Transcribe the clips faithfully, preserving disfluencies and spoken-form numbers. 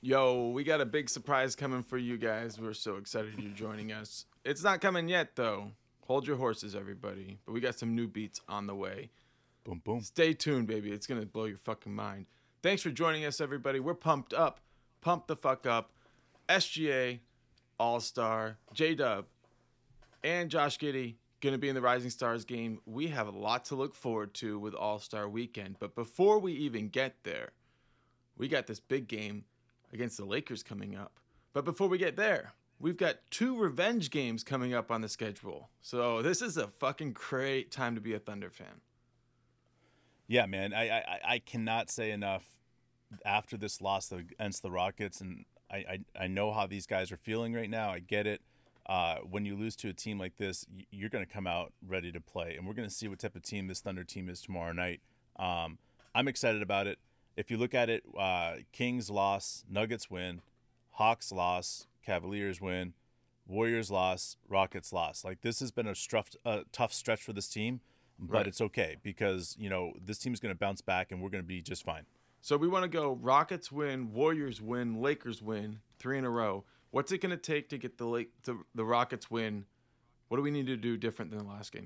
Yo, we got a big surprise coming for you guys. We're so excited you're joining us. It's not coming yet, though. Hold your horses, everybody. But we got some new beats on the way. Boom, boom. Stay tuned, baby. It's going to blow your fucking mind. Thanks for joining us, everybody. We're pumped up. Pump the fuck up. S G A, All-Star, J-Dub, and Josh Giddey going to be in the Rising Stars game. We have a lot to look forward to with All-Star Weekend. But before we even get there, we got this big game against the Lakers coming up. But before we get there, we've got two revenge games coming up on the schedule. So this is a fucking great time to be a Thunder fan. Yeah, man. I, I, I cannot say enough after this loss against the Rockets, and I, I, I know how these guys are feeling right now. I get it. Uh, when you lose to a team like this, you're going to come out ready to play, and we're going to see what type of team this Thunder team is tomorrow night. Um, I'm excited about it. If you look at it, uh, Kings loss, Nuggets win, Hawks loss, Cavaliers win, Warriors loss, Rockets loss. Like, this has been a struff, uh, tough stretch for this team, but Right. it's okay because, you know, this team's going to bounce back and we're going to be just fine. So we want to go Rockets win, Warriors win, Lakers win, three in a row. What's it going to take to get the Lake, to the Rockets win? What do we need to do different than the last game?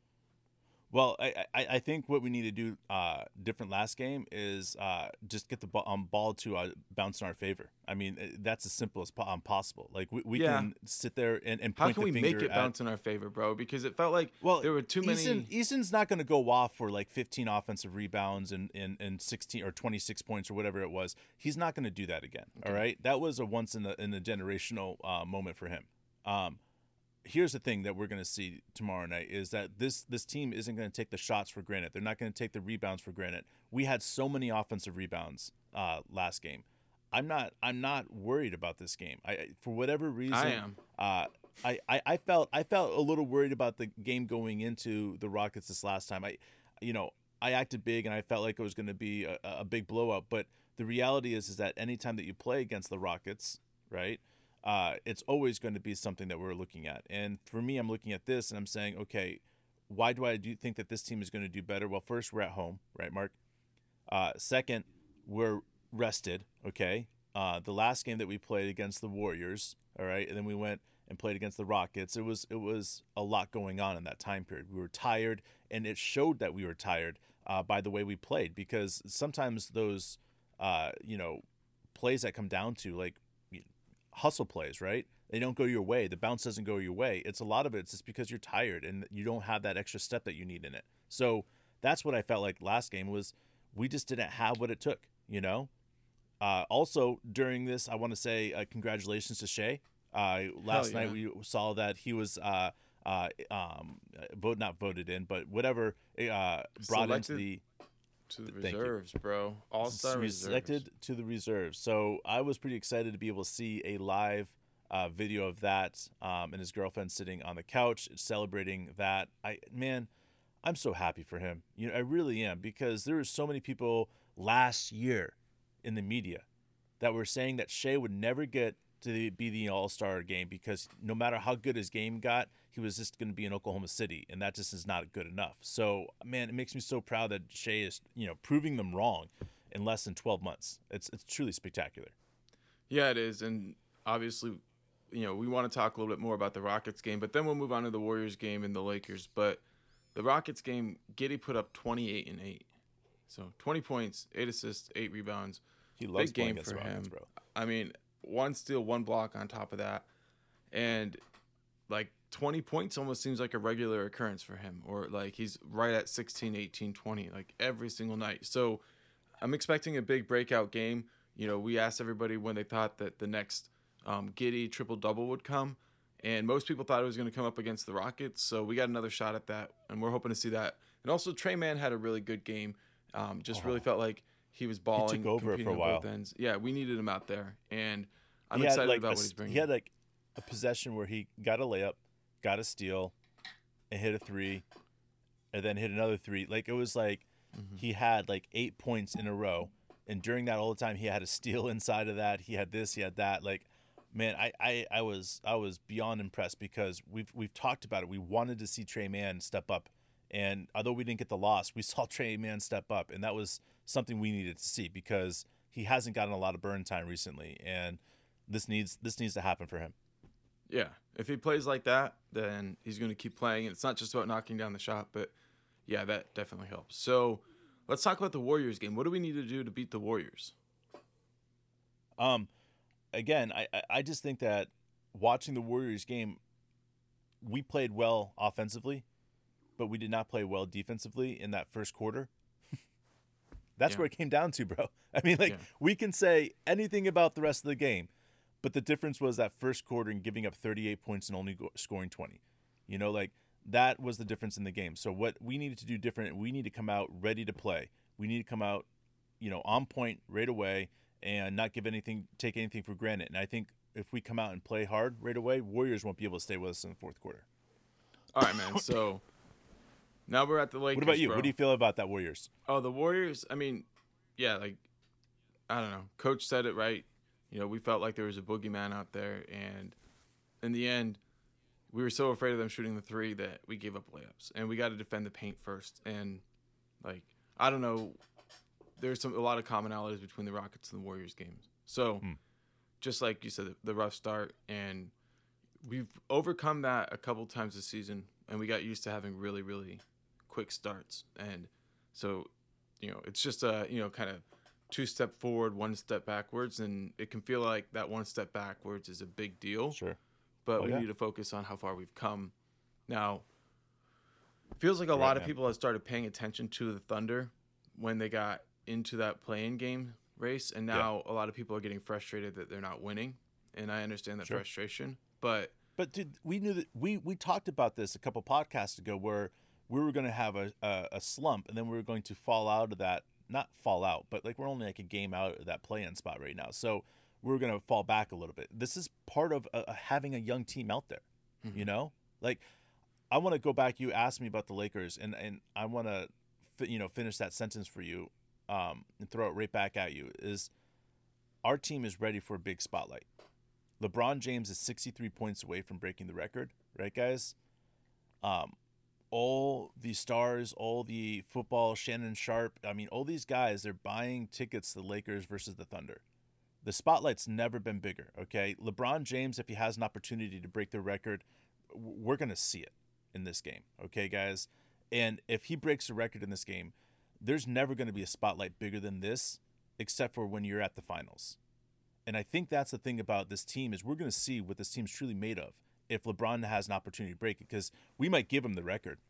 Well, I, I, I think what we need to do uh, different last game is uh, just get the ball, um, ball to uh, bounce in our favor. I mean, that's as simple as po- um, possible. Like, we, we Yeah. can sit there and, and How point can we the make finger it at, bounce in our favor, bro? Because it felt like well, there were too many. Eason, Eason's not going to go off for like fifteen offensive rebounds and, and, and sixteen or twenty-six points or whatever it was. He's not going to do that again. Okay. All right. That was a once in a, in a generational uh, moment for him. Um, here's the thing that we're going to see tomorrow night is that this this team isn't going to take the shots for granted. They're not going to take the rebounds for granted. We had so many offensive rebounds uh, last game. I'm not I'm not worried about this game. I for whatever reason I am. Uh, I, I, I felt I felt a little worried about the game going into the Rockets this last time. I you know, I acted big and I felt like it was going to be a, a big blowout, but the reality is is that anytime that you play against the Rockets, right? Uh, it's always going to be something that we're looking at. And for me, I'm looking at this and I'm saying, okay, why do I do think that this team is going to do better? Well, first, we're at home, right, Mark? Uh, second, we're rested, okay? Uh, the last game that we played against the Warriors, all right, and then we went and played against the Rockets. It was it was a lot going on in that time period. We were tired, and it showed that we were tired uh, by the way we played, because sometimes those, uh, you know, plays that come down to like hustle plays, right? They don't go your way. The bounce doesn't go your way. It's a lot of it's just because you're tired and you don't have that extra step that you need in it. So that's what I felt like last game was we just didn't have what it took, you know? Uh, also, during this, I want to say uh, congratulations to Shea. Uh, last yeah. night we saw that he was uh, uh, um, vote not voted in, but whatever uh, brought Selected into the to the Thank you. reserves, bro. All star reserves. selected to the reserves. So I was pretty excited to be able to see a live uh, video of that, um, and his girlfriend sitting on the couch celebrating that. I man, I'm so happy for him. You know, I really am, because there were so many people last year in the media that were saying that Shea would never get to the, be the All-Star game because no matter how good his game got, he was just going to be in Oklahoma City, and that just is not good enough. So, man, it makes me so proud that Shea is, you know, proving them wrong in less than twelve months. It's it's truly spectacular. Yeah, it is. And obviously, you know, we want to talk a little bit more about the Rockets game, but then we'll move on to the Warriors game and the Lakers. But the Rockets game, Giddey put up twenty-eight and eight. So twenty points, eight assists, eight rebounds. He loves Big playing game against for the Rockets, him. bro. I mean, one steal, one block on top of that. And like twenty points almost seems like a regular occurrence for him, or like he's right at sixteen, eighteen, twenty, like every single night. So I'm expecting a big breakout game. You know, we asked everybody when they thought that the next um, Giddey triple-double would come, and most people thought it was going to come up against the Rockets, so we got another shot at that, and we're hoping to see that. And also, Trey Mann had a really good game. Um, just Oh. really felt like he was balling, He took over competing for a on while. both ends. Yeah, we needed him out there, and I'm He had, excited like, about a what he's s- bringing. He had like a possession where he got a layup, got a steal, and hit a three, and then hit another three. Like, it was like Mm-hmm. he had like eight points in a row, and during that all the time he had a steal inside of that. He had this, he had that. Like, man, I, I, I was I was beyond impressed, because we've we've talked about it. We wanted to see Trey Mann step up, and although we didn't get the loss, we saw Trey Mann step up, and that was something we needed to see, because he hasn't gotten a lot of burn time recently, and this needs this needs to happen for him. Yeah, if he plays like that, then he's going to keep playing. And it's not just about knocking down the shot, but yeah, that definitely helps. So let's talk about the Warriors game. What do we need to do to beat the Warriors? Um, again, I I- I just think that watching the Warriors game, we played well offensively, but we did not play well defensively in that first quarter. That's Yeah. where it came down to, bro. I mean, like, Yeah. we can say anything about the rest of the game, but the difference was that first quarter and giving up thirty-eight points and only go- scoring twenty. You know, like, that was the difference in the game. So what we needed to do different, we need to come out ready to play. We need to come out, you know, on point right away and not give anything, take anything for granted. And I think if we come out and play hard right away, Warriors won't be able to stay with us in the fourth quarter. All right, man. So now we're at the Lakers. What about you? Bro. What do you feel about that Warriors? Oh, the Warriors. I mean, yeah, like I don't know. Coach said it right. You know, we felt like there was a boogeyman out there, and in the end, we were so afraid of them shooting the three that we gave up layups, and we got to defend the paint first. And like, I don't know, there's some a lot of commonalities between the Rockets and the Warriors games. So, Hmm. just like you said, the, the rough start, and we've overcome that a couple times this season, and we got used to having really, really quick starts, and so, you know, it's just a you know kind of two step forward, one step backwards, and it can feel like that one step backwards is a big deal. Sure. But Oh, we yeah. need to focus on how far we've come. Now, it feels like a Right, lot of man. people have started paying attention to the Thunder when they got into that play-in game race, and now a lot of people are getting frustrated that they're not winning, and I understand that Sure. frustration. But But dude, we knew that we we talked about this a couple podcasts ago, where we were going to have a, a a slump, and then we were going to fall out of that. Not fall out, but like we're only like a game out of that play-in spot right now, so we're going to fall back a little bit. This is part of uh, having a young team out there. Mhm. You know, like I want to go back. You asked me about the Lakers, and and I want to fi- you know finish that sentence for you, um, and throw it right back at you. Is our team is ready for a big spotlight. LeBron James is sixty-three points away from breaking the record, right, guys? Um, all the stars, all the football, Shannon Sharp, I mean, all these guys, they're buying tickets to the Lakers versus the Thunder. The spotlight's never been bigger, okay? LeBron James, if he has an opportunity to break the record, w- we're going to see it in this game, okay, guys? And if he breaks the record in this game, there's never going to be a spotlight bigger than this, except for when you're at the finals. And I think that's the thing about this team is we're going to see what this team's truly made of if LeBron has an opportunity to break it, because we might give him the record,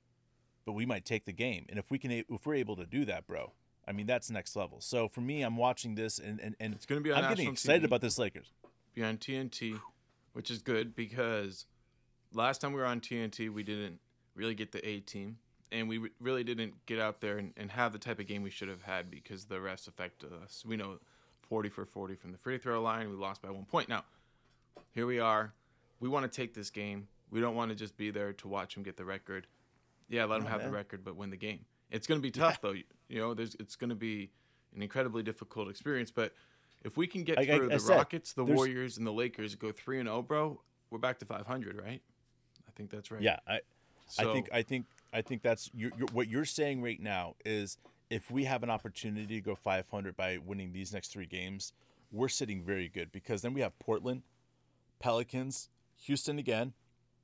but we might take the game. And if we can, if we're able to do that, bro, I mean, that's next level. So for me, I'm watching this and and, and it's going to be on I'm getting national excited T V. about this Lakers. Be on T N T, which is good because last time we were on T N T, we didn't really get the A team, and we re- really didn't get out there and, and have the type of game we should have had because the refs affected us. We know forty for forty from the free throw line. We lost by one point. Now, here we are. We want to take this game. We don't want to just be there to watch them get the record. Yeah, let them No, have man. the record, but win the game. It's going to be tough, though. You know, there's it's going to be an incredibly difficult experience. But if we can get Like I- through I the said, Rockets, the there's- Warriors, and the Lakers, go three and zero, bro, we're back to five hundred, right? I think that's right. Yeah, I, So, I think I think I think that's you're, you're, what you're saying right now is if we have an opportunity to go five hundred by winning these next three games, we're sitting very good because then we have Portland, Pelicans, Houston again,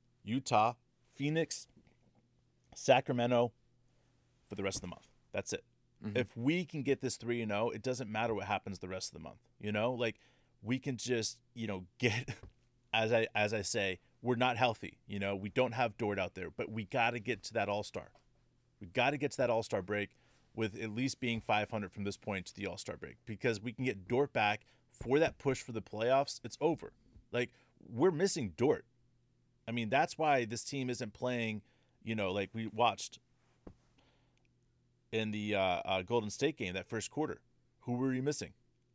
Utah, Phoenix, Sacramento for the rest of the month. That's it. Mhm. If we can get this three and zero, it doesn't matter what happens the rest of the month. You know, like we can just you know get as I as I say, we're not healthy. You know, we don't have Dort out there, but we got to get to that All Star. We got to get to that All Star break with at least being five hundred from this point to the All Star break because we can get Dort back for that push for the playoffs. It's over. Like we're missing Dort. I mean, that's why this team isn't playing. You know, like we watched in the uh, uh, Golden State game that first quarter. Who were you missing?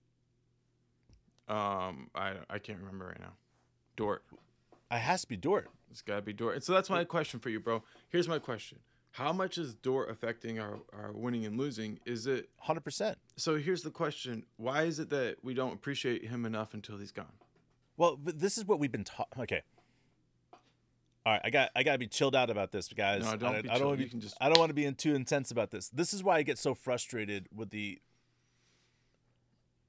um, I I can't remember right now. Dort. It has to be Dort. It's got to be Dort. And so that's my question for you, bro. Here's my question. How much is Dort affecting our, our winning and losing? Is it one hundred percent. so? Here's the question: why is it that we don't appreciate him enough until he's gone? Well, but this is what we've been taught. Okay. All right, I got I got to be chilled out about this, guys. No, don't I, be I don't chilled. wanna be, You can just- I don't want to be in too intense about this. This is why I get so frustrated with the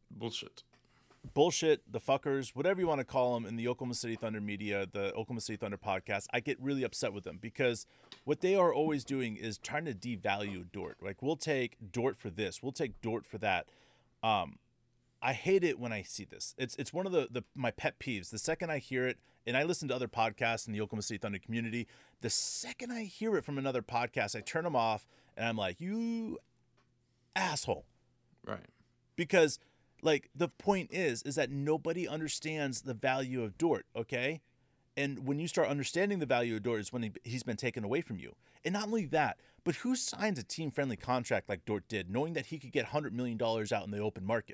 Bullshit. bullshit, the fuckers, whatever you want to call them in the Oklahoma City Thunder media, the Oklahoma City Thunder podcast, I get really upset with them because what they are always doing is trying to devalue Dort. Like, we'll take Dort for this, we'll take Dort for that. Um, I hate it when I see this. It's it's one of the, the my pet peeves. The second I hear it, and I listen to other podcasts in the Oklahoma City Thunder community, the second I hear it from another podcast, I turn them off and I'm like, you asshole. Right. Because like the point is, is that nobody understands the value of Dort, okay? And when you start understanding the value of Dort is when he, he's been taken away from you. And not only that, but who signs a team-friendly contract like Dort did, knowing that he could get one hundred million dollars out in the open market?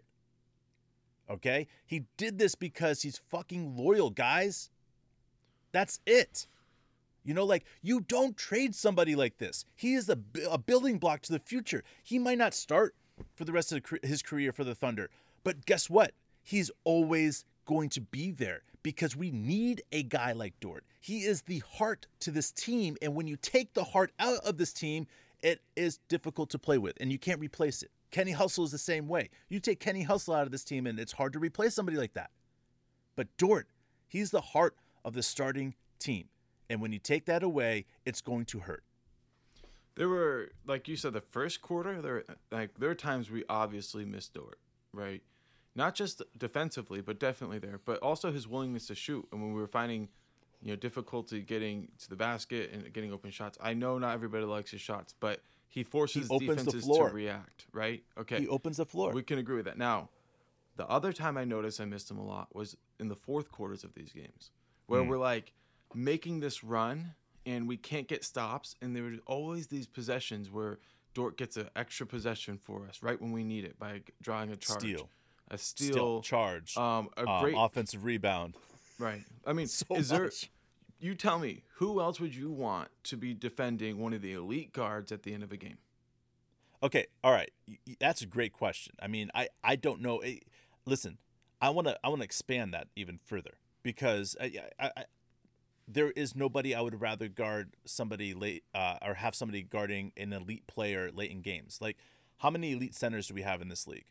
Okay? He did this because he's fucking loyal, guys. That's it. You know, like, you don't trade somebody like this. He is a, a building block to the future. He might not start for the rest of his career for the Thunder, but guess what? He's always going to be there because we need a guy like Dort. He is the heart to this team, and when you take the heart out of this team, it is difficult to play with, and you can't replace it. Kenny Hustle is the same way. You take Kenny Hustle out of this team, and it's hard to replace somebody like that. But Dort, he's the heart of the starting team, and when you take that away, it's going to hurt. There were, like you said, the first quarter, there like there were times we obviously missed Dort, right? Not just defensively, but definitely there. But also his willingness to shoot. And when we were finding, you know, difficulty getting to the basket and getting open shots. I know not everybody likes his shots, but he forces he opens defenses the floor. to react, right? Okay. He opens the floor. We can agree with that. Now, the other time I noticed I missed him a lot was in the fourth quarters of these games, where mm. we're like making this run and we can't get stops. And there were always these possessions where Dort gets an extra possession for us right when we need it by drawing a charge. Steal. A steal, steal charge, um, a um, great offensive rebound. Right. I mean, so is much. there? You tell me, who else would you want to be defending one of the elite guards at the end of a game? Okay, all right, that's a great question. I mean, I, I don't know. Listen, I want to I want to expand that even further because I, I, I, there is nobody I would rather guard somebody late uh, or have somebody guarding an elite player late in games. Like, how many elite centers do we have in this league?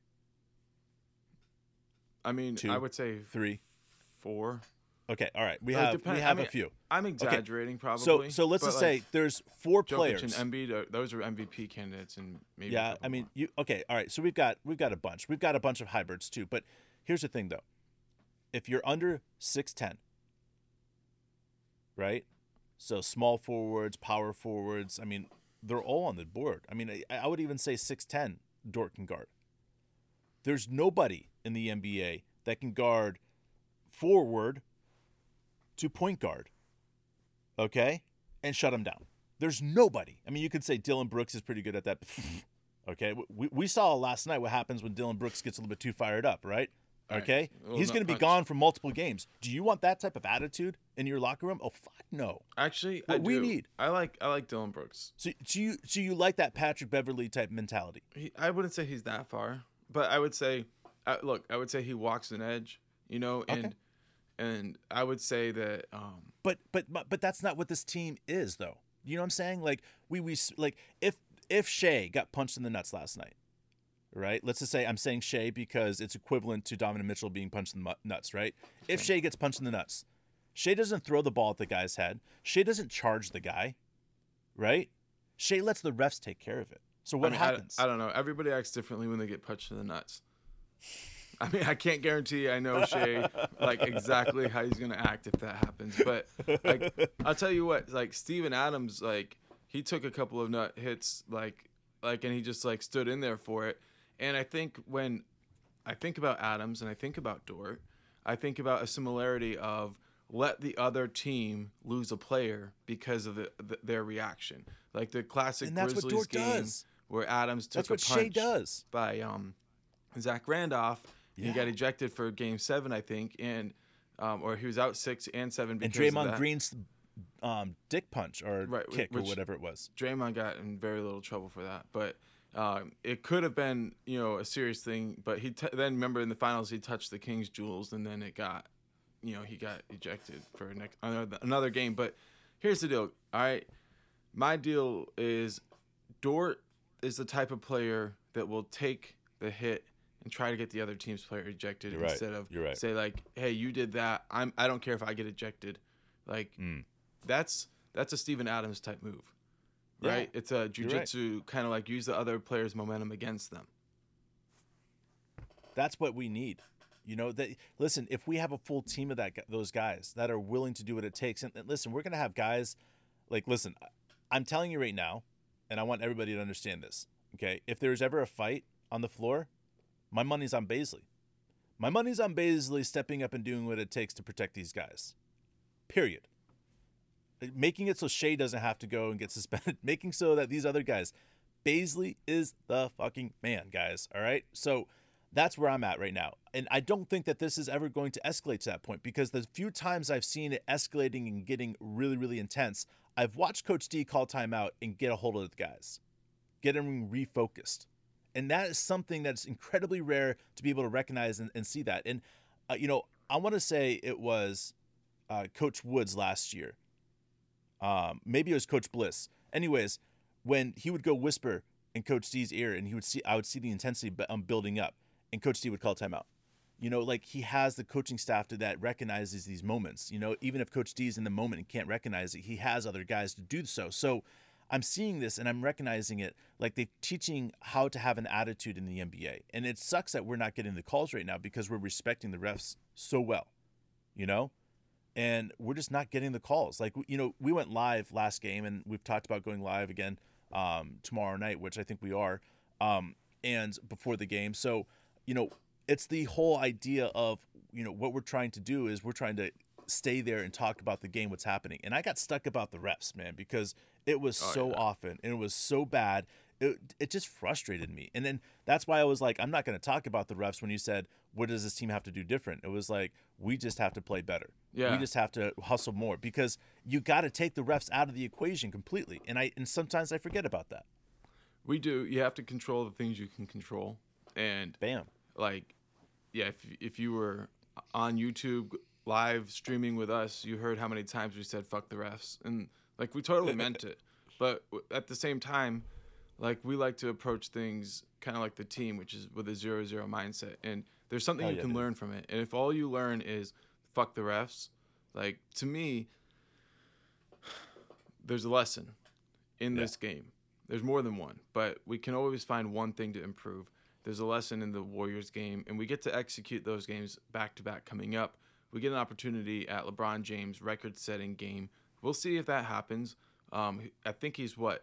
I mean, Two, I would say three, four. Okay, all right. We Like, have depend- we have I mean, a few. I'm exaggerating, Okay. probably. So so let's but, just like, say there's four Jokic players. and Embiid, are, those are M V P candidates, and maybe. a Yeah, couple I mean, more. you okay? All right. So we've got we've got a bunch. We've got a bunch of hybrids too. But here's the thing, though. If you're under six ten, right? So small forwards, power forwards. I mean, they're all on the board. I mean, I, I would even say six ten. Dort can guard. There's nobody in the N B A that can guard forward to point guard, okay, and shut him down. There's nobody. I mean, you could say Dylan Brooks is pretty good at that. Okay, we, we saw last night what happens when Dylan Brooks gets a little bit too fired up, right? Okay, right. he's going to be punch. gone for multiple games. Do you want that type of attitude in your locker room? Oh, fuck no. Actually, What I we do. need. I like I like Dylan Brooks. So, so you so you like that Patrick Beverley type mentality? He, I wouldn't say he's that far, but I would say, uh, look, I would say he walks an edge, you know, and Okay. and I would say that. Um, But but but but that's not what this team is, though. You know what I'm saying? Like we we like if if Shea got punched in the nuts last night, right? Let's just say I'm saying Shea because it's equivalent to Donovan Mitchell being punched in the mu- nuts, right? If Shea gets punched in the nuts, Shea doesn't throw the ball at the guy's head. Shea doesn't charge the guy, right? Shea lets the refs take care of it. So what I mean, happens? I, I don't know. Everybody acts differently when they get punched in the nuts. I mean, I can't guarantee I know Shea like exactly how he's gonna act if that happens. But like, I'll tell you what, like Steven Adams, like he took a couple of nut hits, like like, and he just like stood in there for it. And I think when I think about Adams and I think about Dort, I think about a similarity of let the other team lose a player because of the, the, their reaction, like the classic And that's what Grizzlies Dort game does. where Adams took That's what a Shea punch does. by um, Zach Randolph. Yeah. He got ejected for game seven, I think, and um, or he was out six and seven And because Draymond of that. Green's um, dick punch or Right, kick which- or whatever it was. Draymond got in very little trouble for that, but um, it could have been, you know, a serious thing. But he t- then remember in the finals he touched the Kings' jewels, and then it got, you know, he got ejected for next another, another game. But here's the deal. All right, my deal is Dort is the type of player that will take the hit and try to get the other team's player ejected You're right. instead of You're right. say like, hey, you did that. I'm I don't care if I get ejected. Like Mm. that's that's a Steven Adams type move. Yeah. Right? It's a You're right. jujitsu kind of like use the other player's momentum against them. That's what we need. You know, that listen, if we have a full team of that gu- those guys that are willing to do what it takes, and, and listen, we're gonna have guys like listen, I- I'm telling you right now, and I want everybody to understand this. Okay, if there's ever a fight on the floor, my money's on Baisley. My money's on Baisley stepping up and doing what it takes to protect these guys. Period. Making it so Shea doesn't have to go and get suspended. Making so that these other guys, Baisley is the fucking man, guys. All right, so. That's where I'm at right now. And I don't think that this is ever going to escalate to that point because the few times I've seen it escalating and getting really, really intense, I've watched Coach D call timeout and get a hold of the guys, get them refocused. And that is something that's incredibly rare to be able to recognize and, and see that. And, uh, you know, I want to say it was uh, Coach Woods last year. Um, maybe it was Coach Bliss. Anyways, when he would go whisper in Coach D's ear and he would see, I would see the intensity bu- um, building up. And Coach D would call timeout. You know, like he has the coaching staff to that recognizes these moments. You know, even if Coach D is in the moment and can't recognize it, he has other guys to do so. So I'm seeing this and I'm recognizing it. Like they're teaching how to have an attitude in the N B A. And it sucks that we're not getting the calls right now because we're respecting the refs so well, you know? And we're just not getting the calls. Like, you know, we went live last game and we've talked about going live again um, tomorrow night, which I think we are, um, and before the game. So, you know, it's the whole idea of, you know, what we're trying to do is we're trying to stay there and talk about the game, what's happening. And I got stuck about the refs, man, because it was Oh, so yeah. often and it was so bad. It, it just frustrated me. And then that's why I was like, I'm not going to talk about the refs when you said, what does this team have to do different? It was like, we just have to play better. Yeah. We just have to hustle more because you got to take the refs out of the equation completely. And I and sometimes I forget about that. We do. You have to control the things you can control. And Bam. like, yeah, if if you were on YouTube live streaming with us, you heard how many times we said "fuck the refs," and like we totally meant it. But w- at the same time, like we like to approach things kind of like the team, which is with a zero zero mindset. And there's something Hell you yeah, can dude. learn from it. And if all you learn is "fuck the refs," like to me, there's a lesson in Yeah. this game. There's more than one, but we can always find one thing to improve. There's a lesson in the Warriors game, and we get to execute those games back to back coming up. We get an opportunity at LeBron James' record-setting game. We'll see if that happens. Um, I think he's what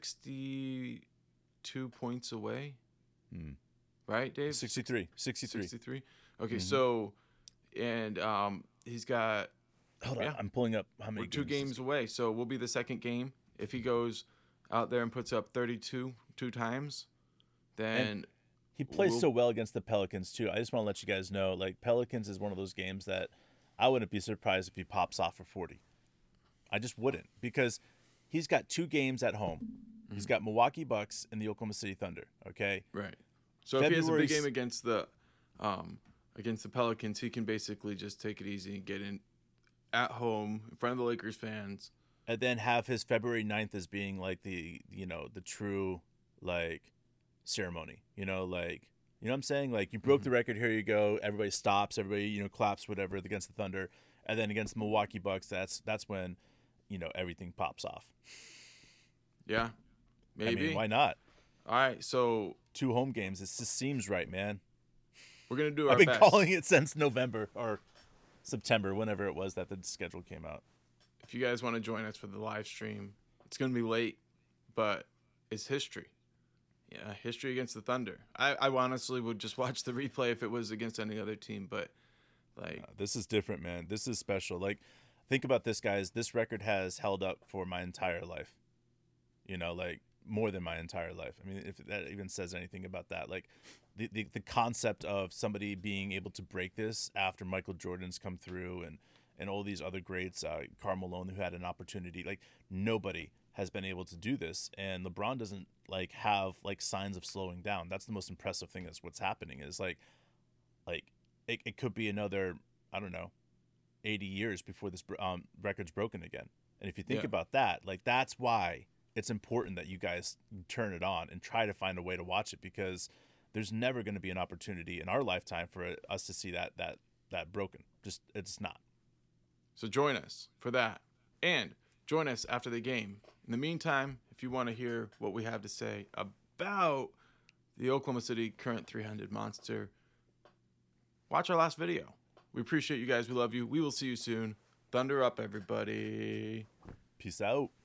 sixty-two points away, Hmm. right, Dave? sixty-three. sixty-three. sixty-three. Okay, Mhm. so and um, he's got Hold on. yeah. I'm pulling up how many we're two games. games away, so we'll be the second game. If he goes out there and puts up thirty-two two times, then He plays we'll- so well against the Pelicans too. I just want to let you guys know, like Pelicans is one of those games that I wouldn't be surprised if he pops off for forty. I just wouldn't because he's got two games at home. Mm-hmm. He's got Milwaukee Bucks and the Oklahoma City Thunder. Okay, right. So if he has a February big s- game against the um, against the Pelicans, he can basically just take it easy and get in at home in front of the Lakers fans. and then have his February ninth as being like the you know the true like ceremony. You know, like you know what I'm saying? Like you broke the record. Here you go. Everybody stops. Everybody you know claps. Whatever against the Thunder, and then against the Milwaukee Bucks. That's that's when you know everything pops off. Yeah, maybe. I mean, why not? All right, so Two home games. It just seems right, man. we're gonna do our I've been best. calling it since November or September, whenever it was that the schedule came out. If you guys want to join us for the live stream, it's gonna be late, but it's history. Yeah, history against the Thunder. I, I honestly would just watch the replay if it was against any other team, but like Uh, this is different, man. This is special. Like, think about this, guys. This record has held up for my entire life. You know, like more than my entire life. I mean, if that even says anything about that, like the, the, the concept of somebody being able to break this after Michael Jordan's come through and, and all these other greats, uh, Karl Malone, who had an opportunity, like nobody has been able to do this. And LeBron doesn't like have like signs of slowing down. That's the most impressive thing is what's happening is like, like it, it could be another, I don't know, eighty years before this um, record's broken again. And if you think Yeah. about that, like that's why it's important that you guys turn it on and try to find a way to watch it because there's never going to be an opportunity in our lifetime for us to see that that that broken. Just it's not. So join us for that. And join us after the game. In the meantime, if you want to hear what we have to say about the Oklahoma City current three hundred monster, watch our last video. We appreciate you guys. We love you. We will see you soon. Thunder up, everybody. Peace out.